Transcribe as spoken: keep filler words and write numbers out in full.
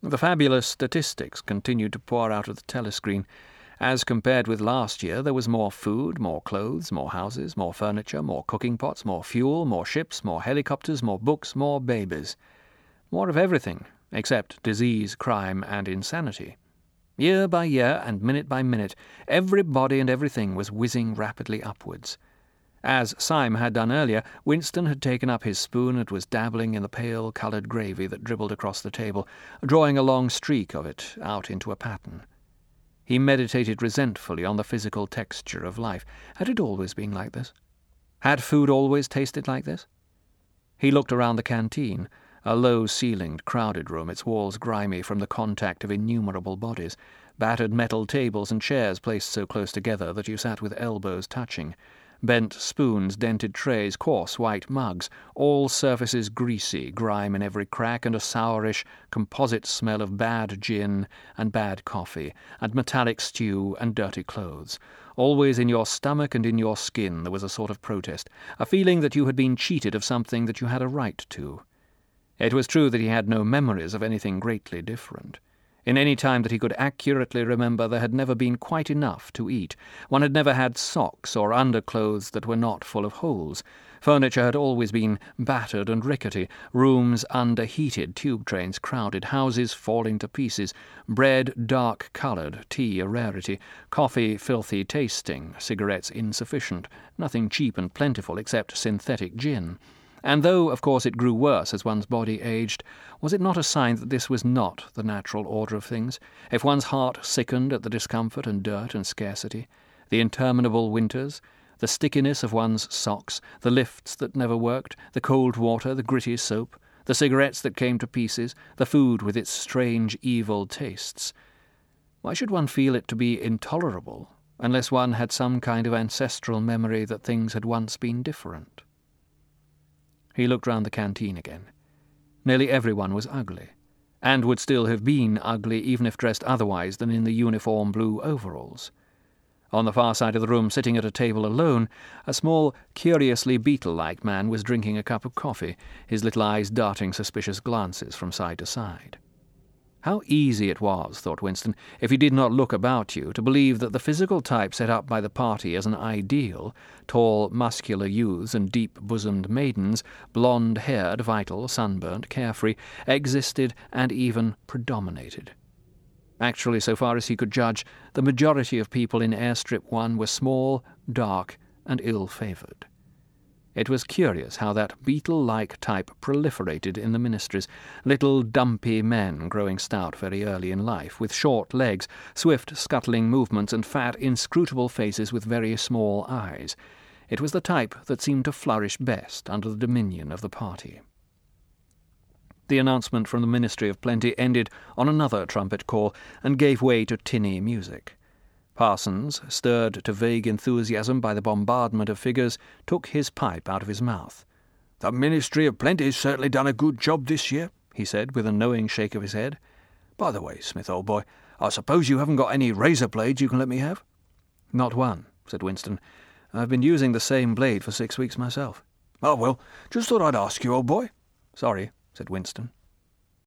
The fabulous statistics continued to pour out of the telescreen. As compared with last year, there was more food, more clothes, more houses, more furniture, more cooking pots, more fuel, more ships, more helicopters, more books, more babies. More of everything, except disease, crime, and insanity. Year by year and minute by minute, everybody and everything was whizzing rapidly upwards. As Syme had done earlier, Winston had taken up his spoon and was dabbling in the pale-coloured gravy that dribbled across the table, drawing a long streak of it out into a pattern. He meditated resentfully on the physical texture of life. Had it always been like this? Had food always tasted like this? He looked around the canteen, a low-ceilinged, crowded room, its walls grimy from the contact of innumerable bodies, battered metal tables and chairs placed so close together that you sat with elbows touching, bent spoons, dented trays, coarse white mugs, all surfaces greasy, grime in every crack, and a sourish, composite smell of bad gin and bad coffee, and metallic stew and dirty clothes. Always in your stomach and in your skin there was a sort of protest, a feeling that you had been cheated of something that you had a right to. It was true that he had no memories of anything greatly different. In any time that he could accurately remember, there had never been quite enough to eat. One had never had socks or underclothes that were not full of holes. Furniture had always been battered and rickety, rooms underheated, tube trains crowded, houses falling to pieces, bread dark-coloured, tea a rarity, coffee filthy tasting, cigarettes insufficient, nothing cheap and plentiful except synthetic gin. And though, of course, it grew worse as one's body aged, was it not a sign that this was not the natural order of things? If one's heart sickened at the discomfort and dirt and scarcity, the interminable winters, the stickiness of one's socks, the lifts that never worked, the cold water, the gritty soap, the cigarettes that came to pieces, the food with its strange evil tastes, why should one feel it to be intolerable unless one had some kind of ancestral memory that things had once been different? He looked round the canteen again. Nearly everyone was ugly, and would still have been ugly even if dressed otherwise than in the uniform blue overalls. On the far side of the room, sitting at a table alone, a small, curiously beetle-like man was drinking a cup of coffee, his little eyes darting suspicious glances from side to side. How easy it was, thought Winston, if you did not look about you, to believe that the physical type set up by the party as an ideal, tall, muscular youths and deep-bosomed maidens, blonde-haired, vital, sunburnt, carefree, existed and even predominated. Actually, so far as he could judge, the majority of people in Airstrip One were small, dark, and ill-favoured. It was curious how that beetle-like type proliferated in the ministries, little dumpy men growing stout very early in life, with short legs, swift scuttling movements, and fat, inscrutable faces with very small eyes. It was the type that seemed to flourish best under the dominion of the party. The announcement from the Ministry of Plenty ended on another trumpet call and gave way to tinny music. Parsons, stirred to vague enthusiasm by the bombardment of figures, took his pipe out of his mouth. "The Ministry of Plenty's certainly done a good job this year," he said, with a knowing shake of his head. "By the way, Smith, old boy, I suppose you haven't got any razor blades you can let me have?" "Not one," said Winston. "I've been using the same blade for six weeks myself." "Oh, well, just thought I'd ask you, old boy." "Sorry," said Winston.